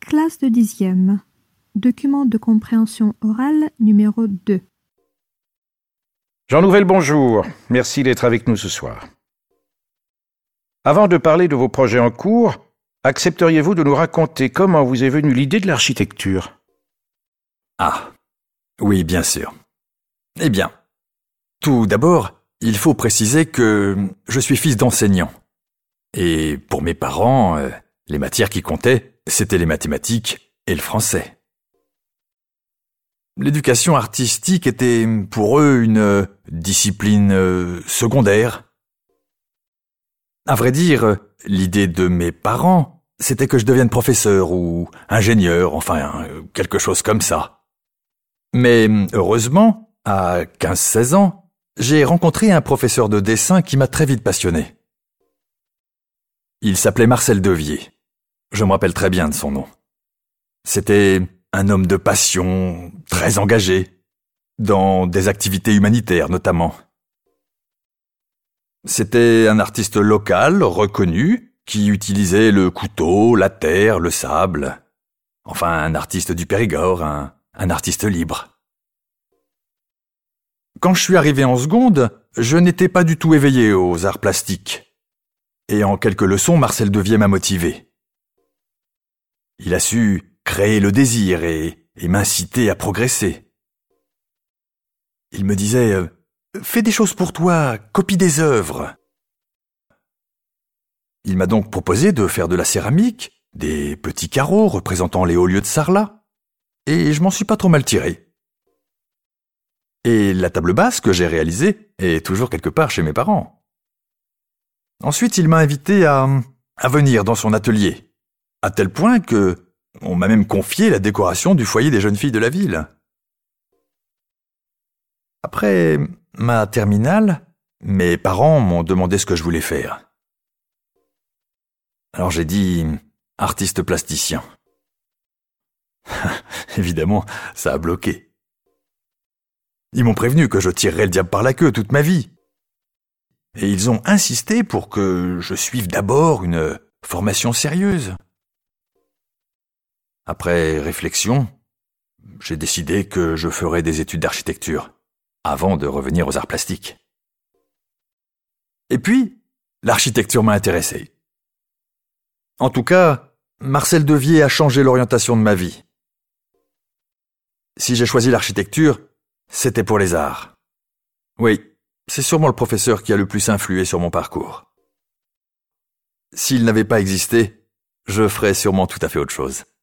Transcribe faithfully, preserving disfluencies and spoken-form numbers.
Classe de dixième. Document de compréhension orale numéro deux. Jean Nouvel, bonjour. Merci d'être avec nous ce soir. Avant de parler de vos projets en cours, accepteriez-vous de nous raconter comment vous est venue l'idée de l'architecture ? Ah, oui, bien sûr. Eh bien, tout d'abord, il faut préciser que je suis fils d'enseignant. Et pour mes parents, euh, les matières qui comptaient, c'était les mathématiques et le français. L'éducation artistique était pour eux une euh, discipline euh, secondaire. À vrai dire, l'idée de mes parents, c'était que je devienne professeur ou ingénieur, enfin, euh, quelque chose comme ça. Mais heureusement, à quinze seize ans, j'ai rencontré un professeur de dessin qui m'a très vite passionné. Il s'appelait Marcel Devier. Je me rappelle très bien de son nom. C'était un homme de passion, très engagé, dans des activités humanitaires notamment. C'était un artiste local, reconnu, qui utilisait le couteau, la terre, le sable. Enfin, un artiste du Périgord, un, un artiste libre. Quand je suis arrivé en seconde, je n'étais pas du tout éveillé aux arts plastiques. Et en quelques leçons, Marcel Devier m'a motivé. Il a su créer le désir et, et m'inciter à progresser. Il me disait euh, « Fais des choses pour toi, copie des œuvres ». Il m'a donc proposé de faire de la céramique, des petits carreaux représentant les hauts lieux de Sarlat, et je m'en suis pas trop mal tiré. Et la table basse que j'ai réalisée est toujours quelque part chez mes parents. Ensuite, il m'a invité à, à venir dans son atelier, à tel point que on m'a même confié la décoration du foyer des jeunes filles de la ville. Après ma terminale, mes parents m'ont demandé ce que je voulais faire. Alors j'ai dit « artiste plasticien ». Évidemment, ça a bloqué. Ils m'ont prévenu que je tirerais le diable par la queue toute ma vie. Et ils ont insisté pour que je suive d'abord une formation sérieuse. Après réflexion, j'ai décidé que je ferais des études d'architecture avant de revenir aux arts plastiques. Et puis, l'architecture m'a intéressé. En tout cas, Marcel Devier a changé l'orientation de ma vie. Si j'ai choisi l'architecture, c'était pour les arts. Oui, c'est sûrement le professeur qui a le plus influé sur mon parcours. S'il n'avait pas existé, je ferais sûrement tout à fait autre chose.